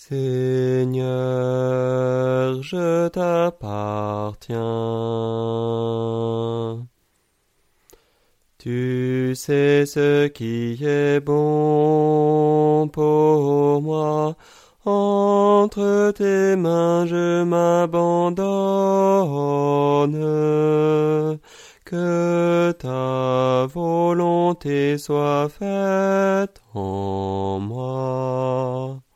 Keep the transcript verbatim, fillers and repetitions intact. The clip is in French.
Seigneur, je t'appartiens. Tu sais ce qui est bon pour moi. Entre tes mains je m'abandonne. Que ta volonté soit faite en moi.